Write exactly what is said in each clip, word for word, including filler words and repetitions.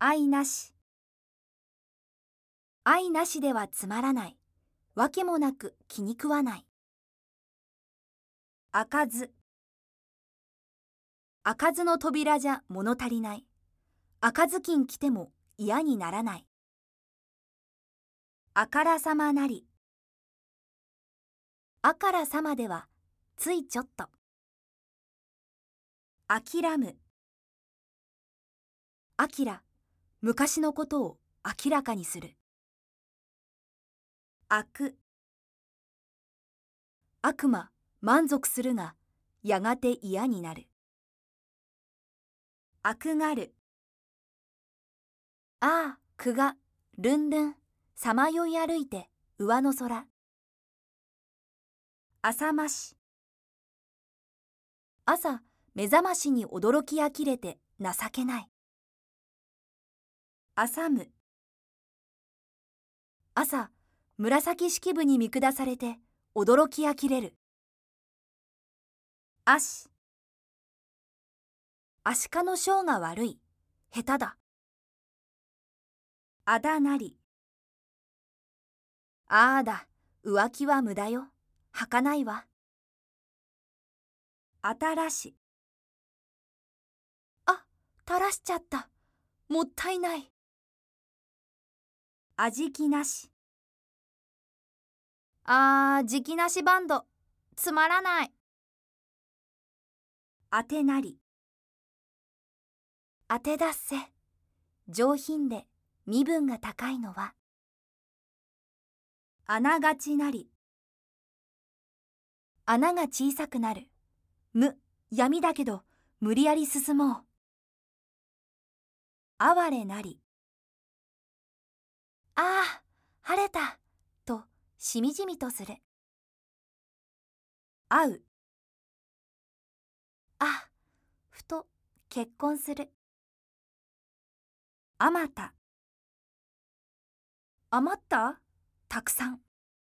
愛なし。愛なしではつまらない。わけもなく気に食わない。開かず。開かずの扉じゃ物足りない。赤ずきん来ても嫌にならない。あからさまなり。あからさまではついちょっと。諦む。あきら、昔のことを明らかにする。あく。悪魔、満足するが、やがて嫌になる。あくがる。ああ、くが、るんるん、さまよい歩いて、上の空。あさまし。朝、目覚ましに驚きあきれて情けない。あさむ。朝、紫式部に見下されて驚きあきれる。あし。アシカの性が悪い。下手だ。あだなり。ああだ、浮気は無駄よ。はかないわ。あたらし。あ、垂らしちゃった。もったいない。あじきなし。あー、じきなしバンド。つまらない。あてなり。あてだっせ。上品で身分が高いのは。あながちなり。穴が小さくなる。無、闇だけど無理やり進もう。哀れなり。ああ、晴れた。としみじみとする。会う。あ、ふと結婚する。あまた。余った？たくさん。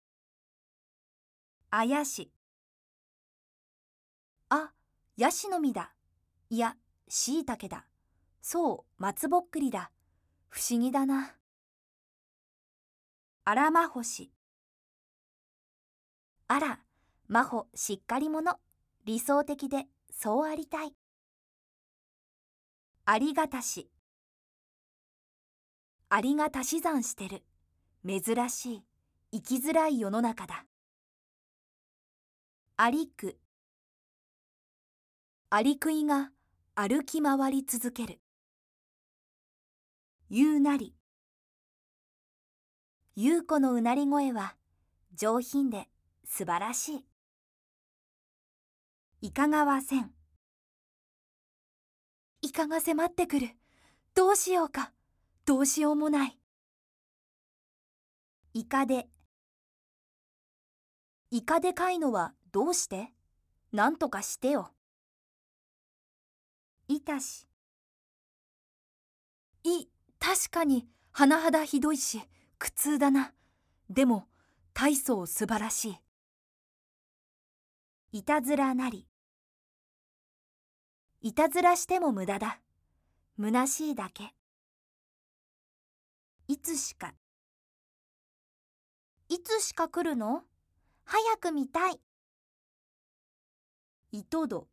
あやし。あ、ヤシの実だ。いや、しいたけだ。そう、松ぼっくりだ。不思議だな。あらまほし。あら、まほしっかり者。理想的で、そうありたい。ありがたし。ありがたし算してる。珍しい。生きづらい世の中だ。ありく。ありくいが歩き回り続ける。ゆうなり。ゆうこのうなり声は上品で素晴らしい。いかがわせん。いかが迫ってくる。どうしようか。どうしようもない。いかで。いかでかいのはどうして？なんとかしてよ。いたし。い、確かに甚だひどいし苦痛だな。でも大層素晴らしい。いたずらなり。いたずらしても無駄だ。虚しいだけ。いつしか。いつしか来るの？早く見たい。いとど。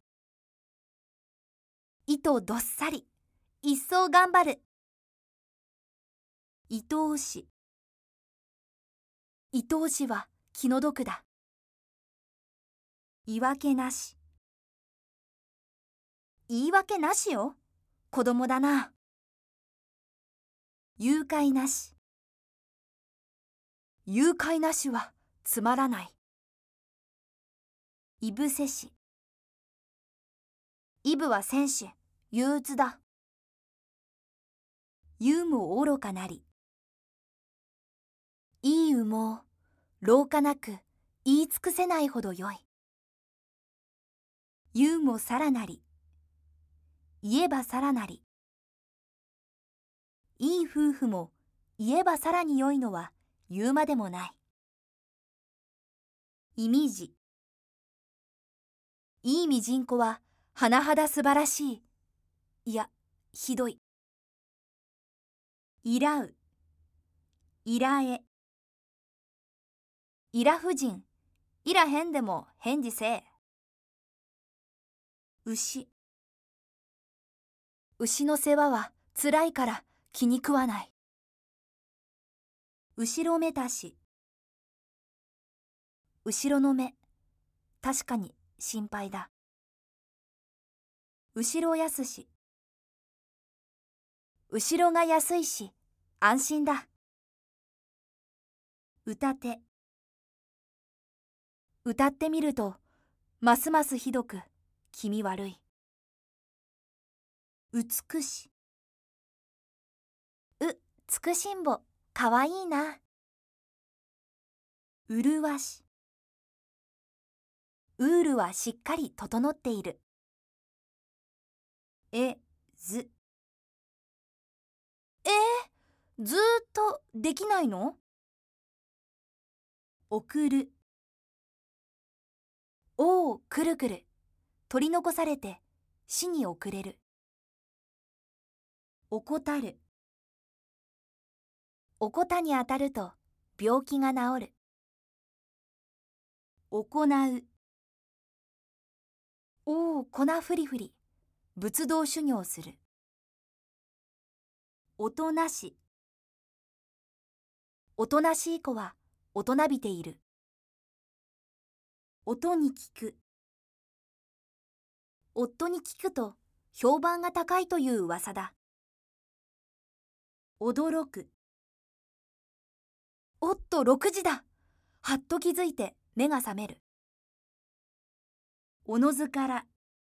いとどっさり。一層頑張る。いとおし。いとおしは気の毒だ。言い訳なし。言い訳なしよ。子供だな。誘拐なし。誘拐なしはつまらない。いぶせし。イブは戦士、憂鬱だ。ユーも愚かなり。いい羽毛、廊下なく言い尽くせないほどよい。言うもさらなり。言えばさらなり。いい夫婦も言えばさらに良いのは言うまでもない。いみじ。いいみじんこは甚だ素晴らしい。いや、ひどい。 いらう、いらえ。いら婦人、いらへんでも返事せえ。牛、牛の世話はつらいから気に食わない。後ろめたし、後ろの目、確かに心配だ。後ろやすし、後ろが安いし安心だ。歌て、歌ってみるとますますひどく気味悪い。美し、う、つくしんぼ、かわいいな。うるわし、ウールはしっかり整っている。え、ず、えー、ずーっとできないの？送る、おうくるくる、取り残されて死に遅れる。おこたる、おこたに当たると病気が治る。行う、おお粉ふりふり、仏道修行する。おとなし、おとなしい子は大人びている。音に聞く、夫に聞くと評判が高いという噂だ。驚く、おっとろくじだ。はっと気づいて目が覚める。おのずから、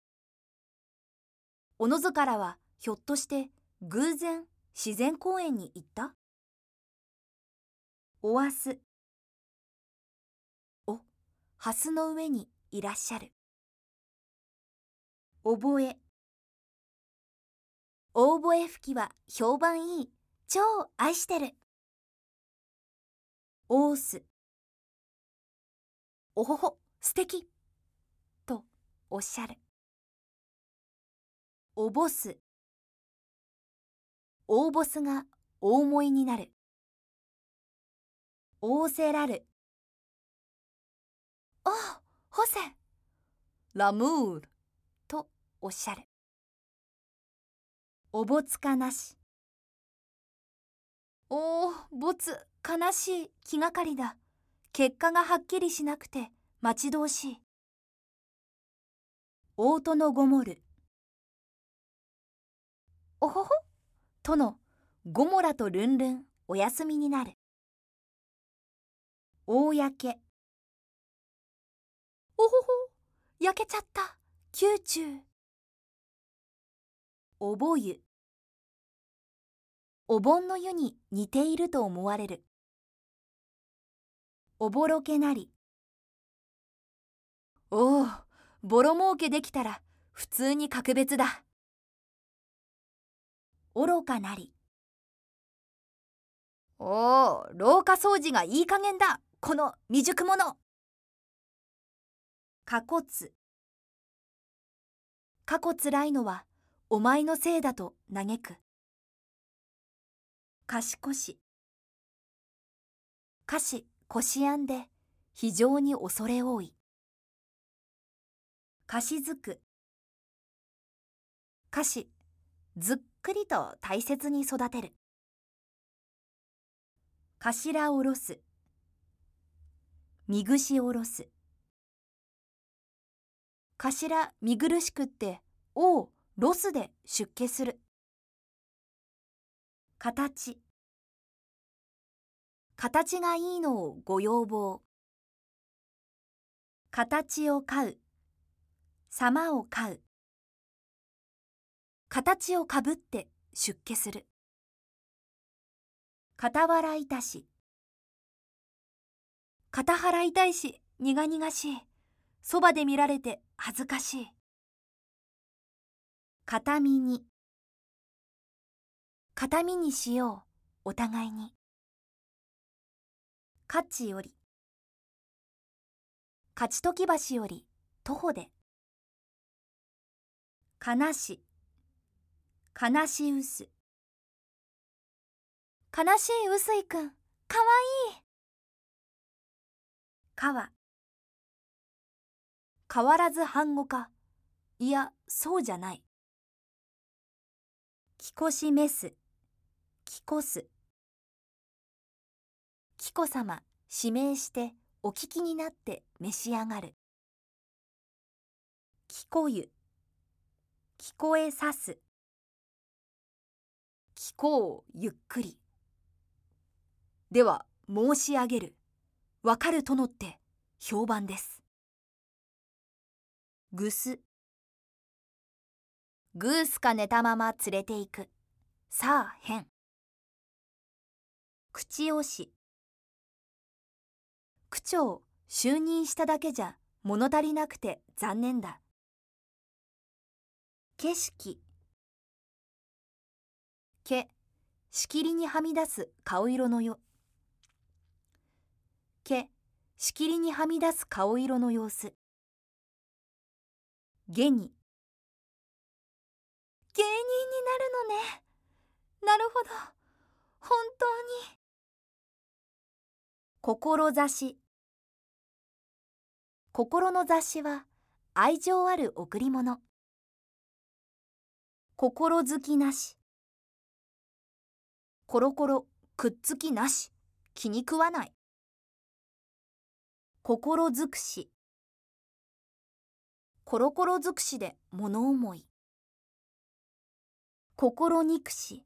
おのずからはひょっとして偶然自然公園に行った？おわす、お、ハスの上にいらっしゃる。覚え、大笛吹きは評判いい。超愛してる。おーす、おほほ、素敵とおっしゃる。おぼす、大ボスが大思いになる。仰せらる、おう、ホセ、ラムールとおっしゃる。おぼつかなし、おお、ぼつ、悲しい気がかりだ。結果がはっきりしなくて待ち遠しい。おうとのごもる、おほほとのゴモラとルンルンお休みになる。大焼け、おほほ、焼けちゃった。宮中。おぼ湯、お盆の湯に似ていると思われる。おぼろけなり、おお、ボロ儲けできたら普通に格別だ。愚かなり、おお、廊下掃除がいい加減だ、この未熟者。かこつ、過去つらいのはお前のせいだと嘆く。かしこし、かしこしあんで非常に恐れ多い。かしずく、かし、ずっくりと大切に育てる。かしらおろす、みぐしおろす。かしら見苦しくっておうロスで出家する。形、形がいいのをご要望。形を飼う、様を飼う。形をかぶって出家する。傍笑いたし、肩払いたいし苦々しい。そばで見られて恥ずかしい。片身に、片身にしようお互いに。勝ちより、勝ち時橋より徒歩で。悲し、悲しうす。 悲しい臼井くん、かわいい。川。変わらず反語か。いや、そうじゃない。きこしめす。きこす。きこさま、指名してお聞きになって召し上がる。きこゆ。聞こえさす。聞こうゆっくり。では申し上げる。わかる殿って評判です。ぐす。グースか寝たまま連れて行く。さあ変。口押し。区長就任しただけじゃ物足りなくて残念だ。景色。け、しきりにはみ出す顔色のよ。け、しきりにはみ出す顔色の様子。げに。芸人になるのね。なるほど。本当に。志。心の雑誌は愛情ある贈り物。心づきなし。コロコロくっつきなし。気に食わない。心づくし。コロコロづくしで物思い。心憎し。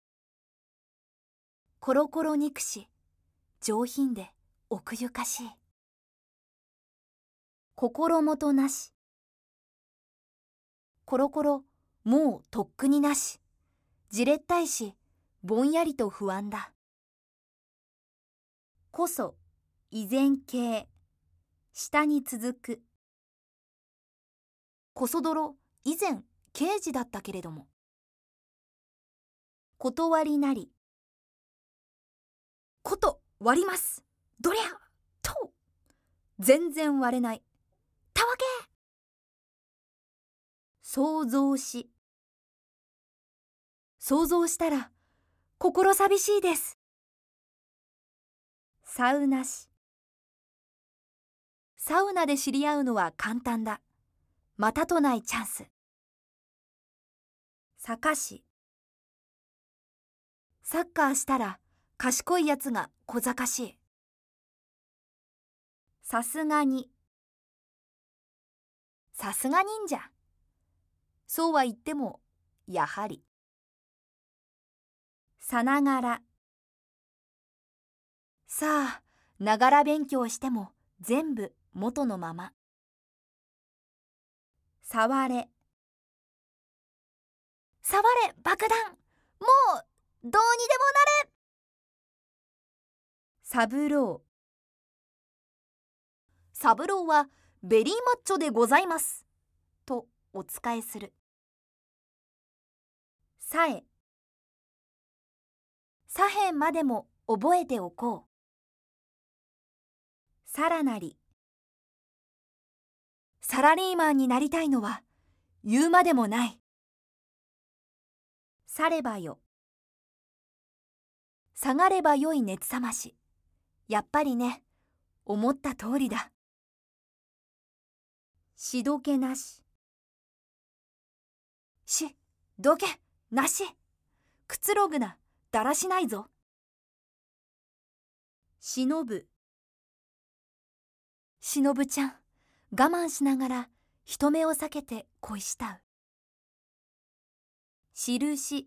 コロコロ憎し。上品で奥ゆかしい。心もとなし。コロコロもうとっくになし。じれったいしぼんやりと不安だ。こそ依然形。下に続く。こそ泥以前刑事だったけれども。断りなり。こと割ります。どりゃと全然割れない。たわけ。想像し。想像したら心寂しいです。サウナし。サウナで知り合うのは簡単だ。またとないチャンス。さかし。サッカーしたら賢いやつが小賢しい。さすがに。さすが忍者。そうは言ってもやはり。さながら。さあ、ながら勉強しても全部元のまま。触れ。触れ爆弾。もうどうにでもなれ。三郎。三郎はベリーマッチョでございます。とお伝えする。さえ。左辺までも覚えておこう。さらなり。サラリーマンになりたいのは言うまでもない。さればよ。下がればよい熱さまし。やっぱりね、思った通りだ。しどけなし。し、どけ、なし。くつろぐな、だらしないぞ。しのぶ。しのぶちゃん、我慢しながら人目を避けて恋したう。しるし。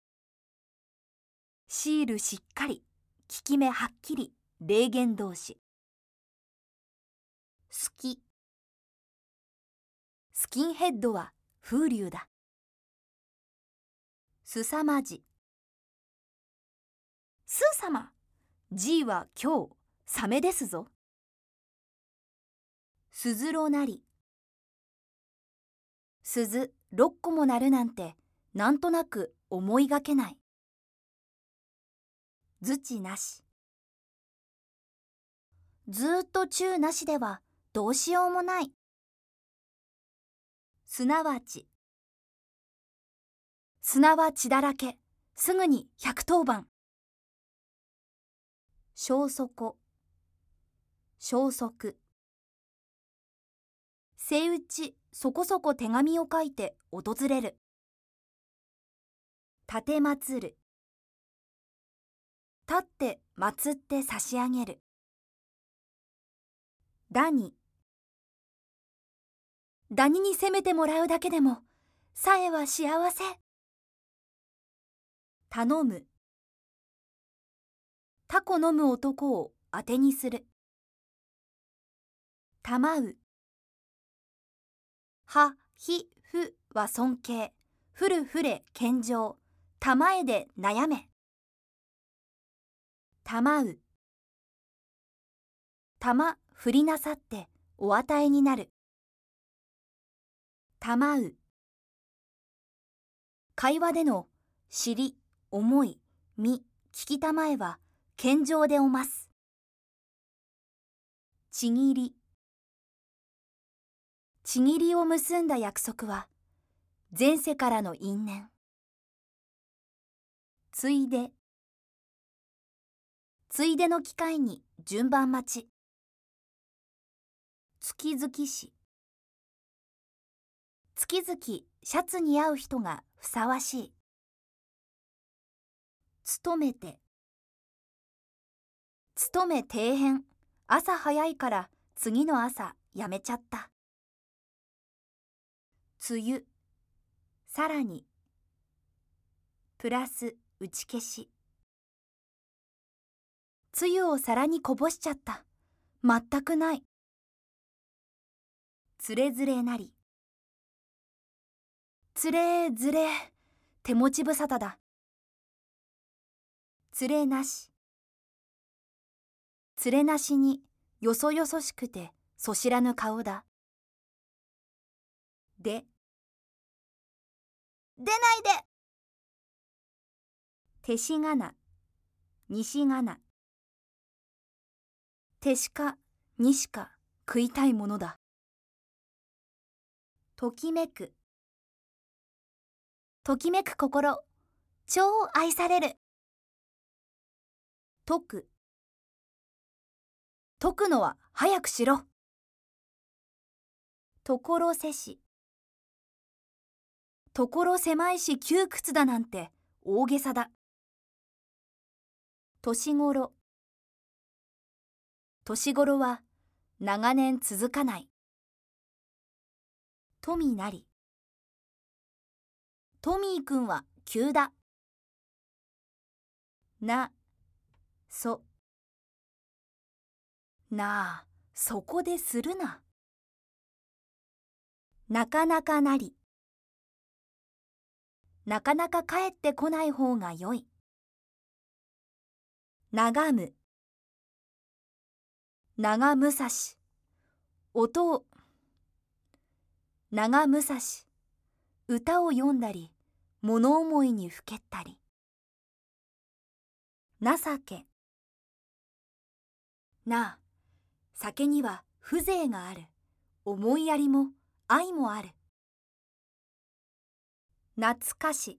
シールしっかり、効き目はっきり、霊言同士。好き。スキンヘッドは風流だ。すさまじ。スー様、G は今日サメですぞ。すずろなり。鈴ろっこも鳴るなんてなんとなく思いがけない。づちなし。ずーっと中なしではどうしようもない。すなわち。砂は血だらけ、すぐにひゃくとおばん。 消息、消息。セイウチ、そこそこ手紙を書いて訪れる。立てまつる。立って祀って差し上げる。ダニ。ダニに責めてもらうだけでも、さえは幸せ。頼む。タコ飲む男を当てにする。たまう。は、ひ、ふは尊敬。ふるふれ謙譲。たまえで悩め。たまう。たま振りなさってお与えになる。たまう。会話での知り、思い、み、聞きたまえは謙譲でおます。ちぎり。ちぎりを結んだ約束は前世からの因縁。ついで。ついでの機会に順番待ち。月々し。月々シャツに合う人がふさわしい。勤めて。勤め底辺。朝早いから次の朝やめちゃった。梅雨。さらに。プラス打ち消し。つゆを皿にこぼしちゃった。全くない。つれづれなり。つれずれ、手持ち無沙汰だ。つれなし。つれなしによそよそしくてそしらぬ顔だ。で。出ないで。てしがな、にしがな。てしか、にしか食いたいものだ。ときめく。ときめく心、超愛される。解く。解くのは早くしろ。ところせし。ところ狭いし窮屈だなんて大げさだ。年頃。年頃は長年続かない。富なり。トミーくんは急だ。な、そ。なあ、そこでするな。なかなかなり。なかなか帰ってこない方がよい。眺む。長武蔵。音を。長武蔵。歌を読んだり、物思いにふけったり。情け。なあ、酒には風情がある。思いやりも愛もある。懐かし。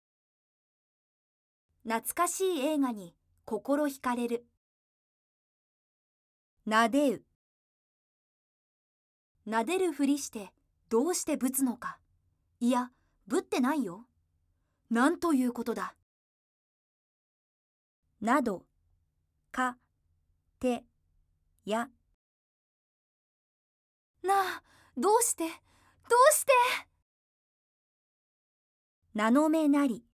懐かしい映画に心惹かれる。なでう。なでるふりしてどうしてぶつのか。いや、ぶってないよ。なんということだ。など、か、て、や。なあ、どうして、どうして。名の目なり。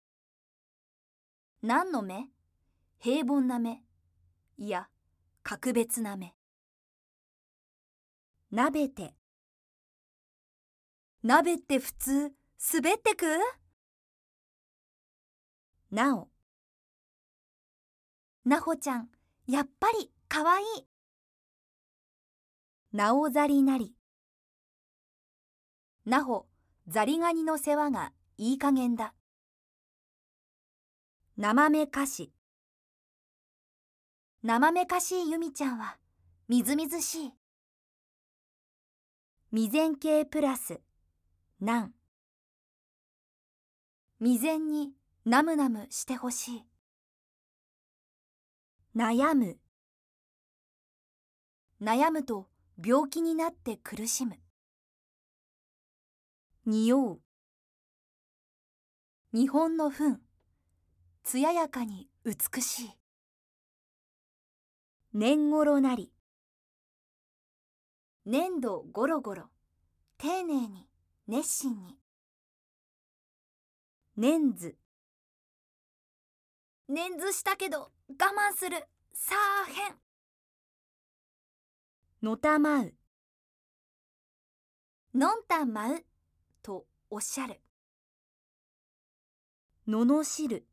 何の目？平凡な目。いや、格別な目。なべて。鍋って普通、滑ってく？なお。なほちゃん、やっぱりかわいい。なおざりなり。なほ、ザリガニの世話がいい加減だ。なまめかし。なまめかしいゆみちゃんはみずみずしい。未然形プラスなん。未然にナムナムしてほしい。 悩む。悩むと病気になって苦しむ。匂う。日本の糞。艶やかに美しい。年頃なり。粘土ゴロゴロ。丁寧に、熱心に。捻図。捻図したけど我慢する。さあへん。のたまう。のんたまうとおっしゃる。ののしる。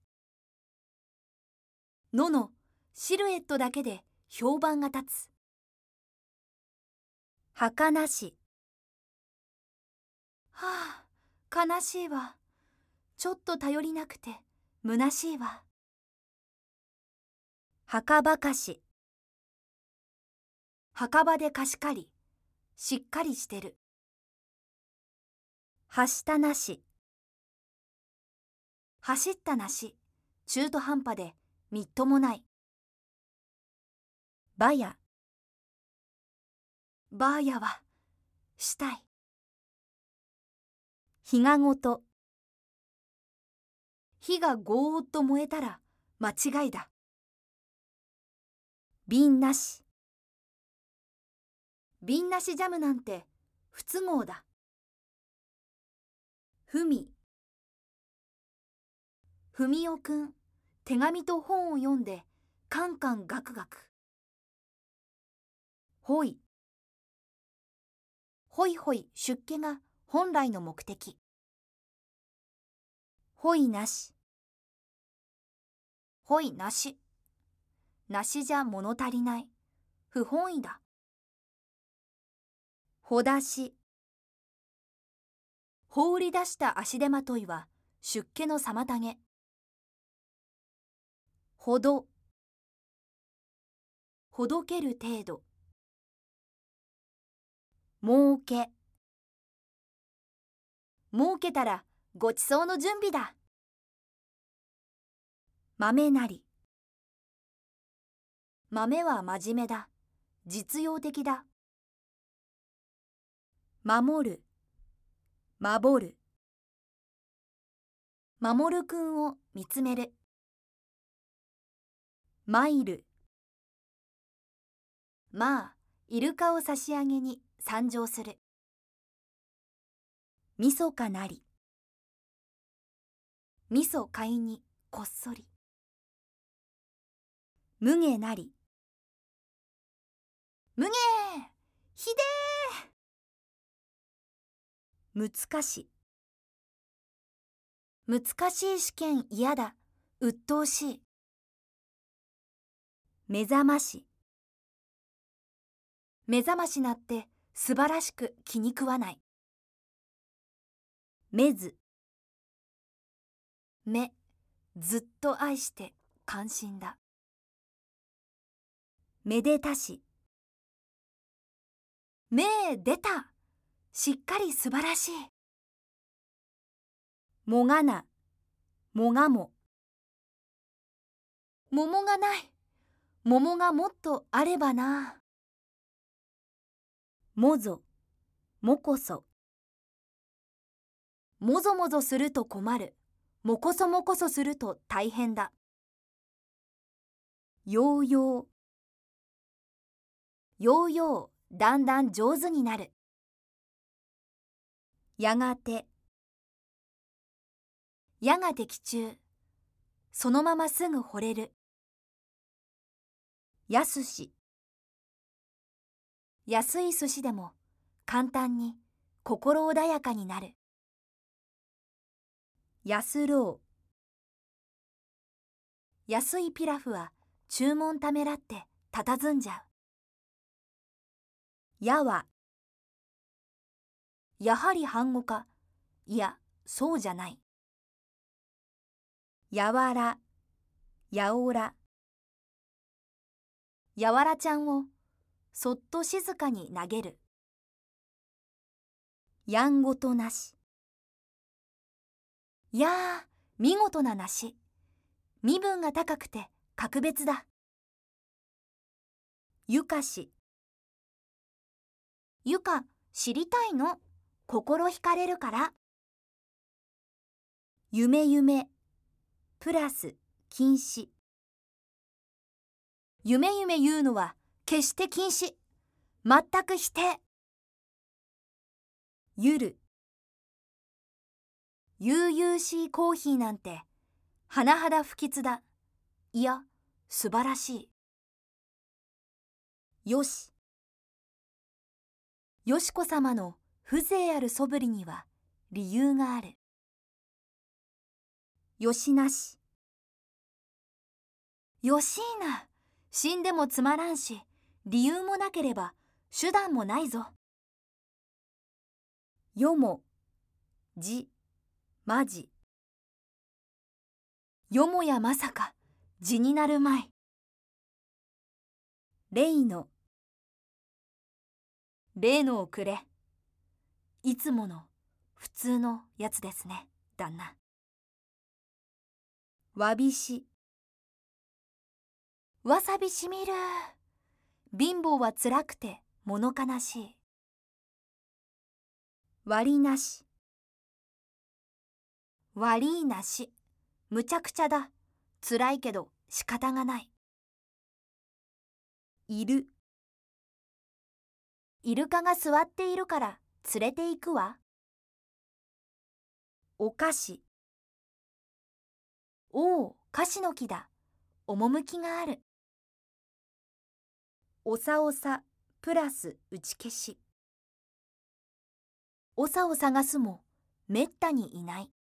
ののシルエットだけで評判が立つ。はかなし。はあ、悲しいわ。ちょっと頼りなくて虚しいわ。はかばかし。墓場で貸し借り、しっかりしてる。はしたなし。走ったなし、中途半端でみっともない。ばや。ばあやは、したい。火がごと。火がごーっと燃えたら間違いだ。瓶なし。瓶なしジャムなんて不都合だ。ふみ。ふみおくん、手紙と本を読んでカンカンガクガク。ほい。ほいほい出家が本来の目的。ほいなし。ほいなし。なしじゃ物足りない。不本意だ。ほだし。放り出した足手まといは出家の妨げ。ほど。ほどける程度。もうけ。もうけたらごちそうの準備だ。豆なり。豆は真面目だ。実用的だ。守る。守る。守るくんを見つめる。参る。まあ、イルカを差し上げに参上する。みそかなり。みそ買いにこっそり。むげなり。むげーひでー難し。難しい試験嫌だ。うっとうしい。目覚まし。目覚ましなって素晴らしく気に食わない。めず。目、ずっと愛して感心だ。めでたし。めー出た。しっかり素晴らしい。もがな。もがも。桃がない。桃がもっとあればな。もぞ。もこそ。もぞもぞすると困る。もこそもこそすると大変だ。ようよう。ようよう、だんだん上手になる。やがて。やが的中。そのまますぐ惚れる。やすし。安い寿司でも簡単に心穏やかになる。やすろう。安いピラフは注文ためらって佇んじゃう。やは。やはり反語か。いや、そうじゃない。やわら。やおら。やわらちゃんをそっと静かに投げる。やんごとなし。いやー、見事な梨。身分が高くて格別だ。 ゆかし。ゆか、知りたいの？心惹かれるから。夢夢、プラス、禁止。夢夢言うのは決して禁止。全く否定。ゆる。悠々しいコーヒーなんて、甚だ不吉だ。いや、素晴らしい。よし。よしこさまの風情あるそぶりには理由がある。よしなし。よしいな。死んでもつまらんし、理由もなければ手段もないぞ。よも、じ、まじ。よもやまさか、じになるまい。例の。例のをくれ。いつもの、普通のやつですね、旦那。わびし。わさびしみる。貧乏はつらくて物悲しい。割りなし。悪いなし。むちゃくちゃだ。つらいけど仕方がない。いる。イルカが座っているから連れて行くわ。お菓子。おお、菓子の木だ。趣がある。おさおさ、プラス打ち消し。おさを探すもめったにいない。